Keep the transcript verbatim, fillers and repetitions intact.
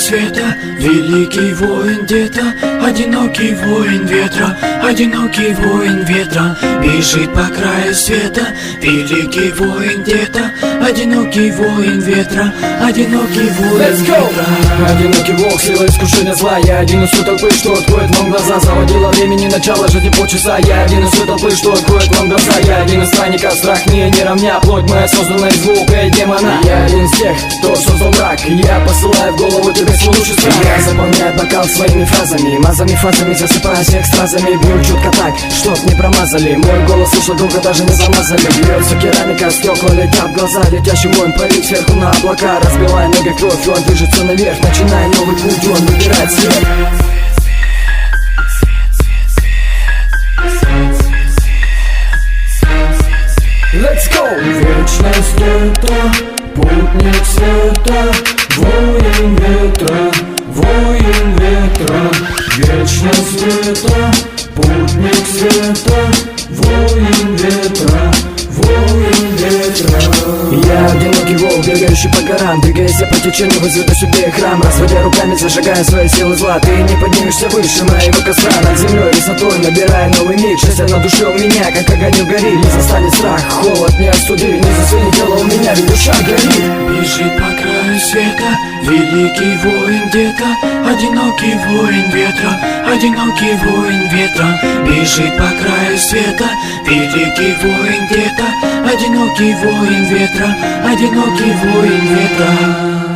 света, великий воин где-то, одинокий воин ветра, одинокий воин ветра, бежит по краю света, великий воин где-то, одинокий воин ветра, одинокий воин ветра. Одинокий волк, сила искушения зла. Я один из той толпы, что откроет вам глаза. Заводила времени, начало жизни полчаса. Я один из той толпы, что откроет вам глаза. Я один из странников, страх мне не равня. Плоть моя создана из звука и демона. Я один из тех, кто создал мрак. Я посылаю в голову тебе свой лучший страх. Я заполняю бокал своими фразами, мазами, фазами, засыпаю всех стразами. Бью чутко так, чтоб не промазали. Мой голос слышал долго, даже не замазали. Бьется керамика, стекла летят в глаза. Летящий воин парит сверху на облака. Разбивая ноги кровь, он движется наверх. Начиная новый путь, он выбирает свет. Let's go! Вечность это путник света, воин ветра, воин ветра. Вечность это путник света, воин ветра, воин ветра. Я одинокий волк, бегающий по горам, двигаясь по течению, возведу себе храм. Разводя руками, зажигая свои силы зла. Ты не поднимешься выше моего костра. Над землей высотой, набирая новый миг. Счастье на душе у меня, как огонь горит. Не застанет страх, холод не остуди. Не засвинет тело у меня, ведь душа горит. Бежит по краю света, великий воин где-то, одинокий воин ветра, одинокий воин ветра. Бежит по краю света, великий воин где-то, одинокий воин ветра, одинокий воин ветра.